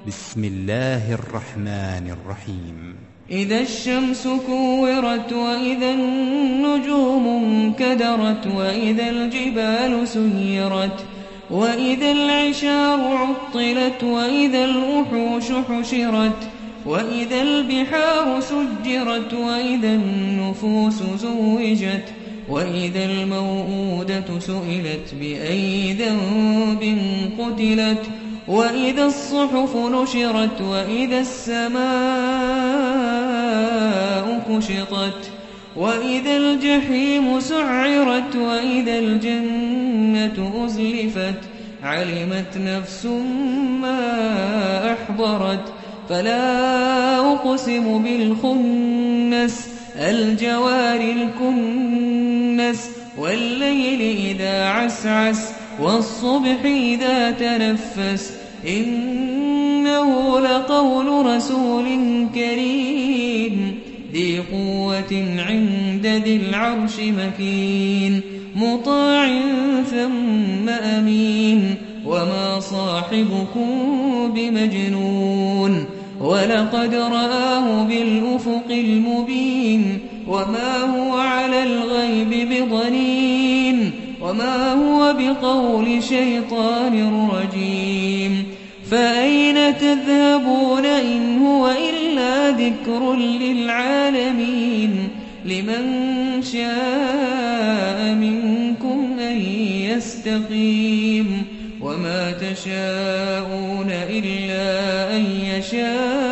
بسم الله الرحمن الرحيم. إذا الشمس كورت وإذا النجوم انكدرت وإذا الجبال سيرت وإذا العشار عطلت وإذا الوحوش حشرت وإذا البحار سجرت وإذا النفوس زوجت وإذا الموءودة سئلت بأي ذنب قتلت وإذا الصحف نشرت وإذا السماء كشطت وإذا الجحيم سعرت وإذا الجنة أزلفت علمت نفس ما أحضرت فلا أقسم بالخنس الجوار الكنس والليل إذا عسعس والصبح إذا تنفس إنه لقول رسول كريم ذي قوة عند ذي العرش مكين مطاع ثم أمين وما صاحبكم بمجنون ولقد رآه بالأفق المبين وما هو على الغيب بضنين وما هو بقول شيطان رجيم فأين تذهبون إن هو إلا ذكر للعالمين لمن شاء منكم أن يستقيم وما تشاءون إلا أن يشاء